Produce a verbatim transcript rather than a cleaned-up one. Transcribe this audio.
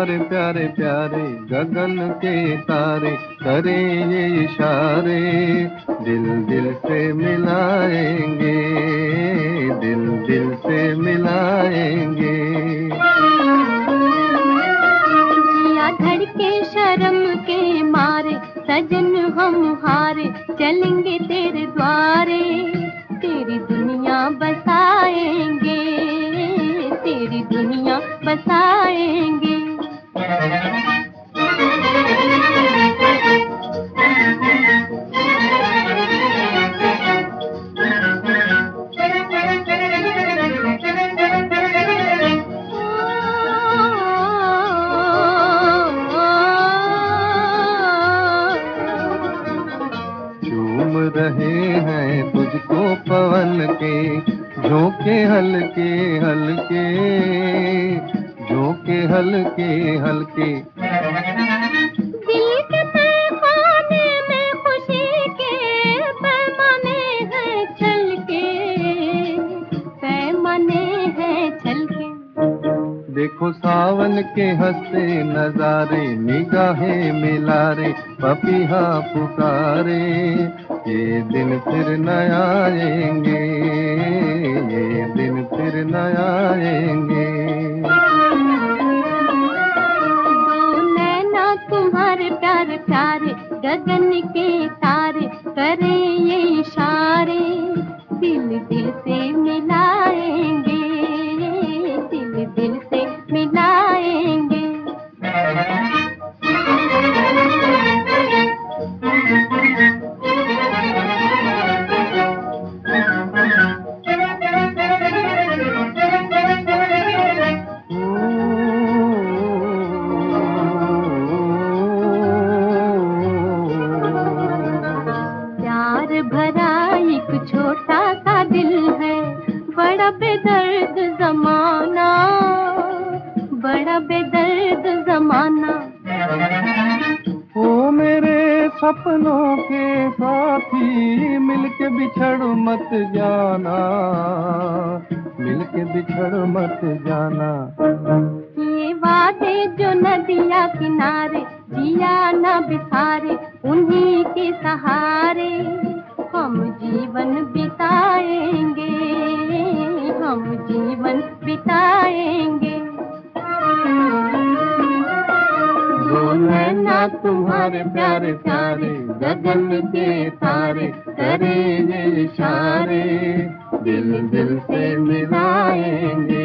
तुम्हारे प्यारे प्यारे गगन के तारे करे ये इशारे, दिल दिल से मिलाएंगे, दिल दिल से मिलाएंगे। जिया धड़के शर्म के मारे सजन हम हारे, चलेंगे तेरे द्वारे, तेरी दुनिया बसाएंगे, तेरी दुनिया बसाएंगे। झूम रहे हैं तुझको पवन के झोंके हल्के हल्के, झोंके हल्के हल्के। दिल के तहखाने में खुशी के पैमाने हैं छलके, पैमाने हैं छलके। देखो सावन के हंसते नजारे, निगाहें मिला रे पपीहा पुकारे, ये दिन फिर न आएंगे, ये दिन फिर न आएंगे। दो नैना तुम्हारे प्यारे प्यारे गगन के तारे करे ये इशारे, दिल दिल से मिलाएंगे, दिल दिल से मिलाएंगे। प्यार भरा एक छोटा सा दिल है, बड़ा बेदर्द जमाना, बड़ा बेदर्द जमाना। ओ मेरे सपनों के साथी मिलके बिछड़ मत जाना, मिलके बिछड़ मत जाना। ये वादे जो नदिया किनारे जिया न बिसारे, उन्हीं के सहारे हम जीवन बिताएंगे, हम जीवन बिताएंगे। दो नैना तुम्हारे प्यारे प्यारे गगन के तारे करे ये इशारे, दिल दिल से मिलाएंगे।